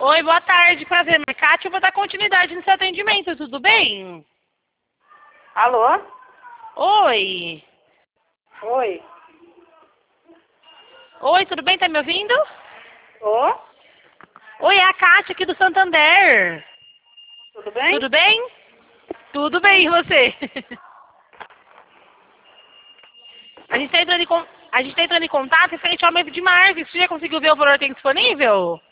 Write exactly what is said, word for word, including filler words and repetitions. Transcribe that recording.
Oi, boa tarde, prazer, Mercati. Eu vou dar continuidade no seu atendimento, tudo bem? Alô? Oi. Oi. Oi, tudo bem? Tá me ouvindo? Ô? Oi, é a Kátia aqui do Santander. Tudo bem? Tudo bem? Tudo bem, e você? A gente tá entrando em, con... a gente tá entrando em contato referente ao mês de março. Você já conseguiu ver o valor que tem disponível?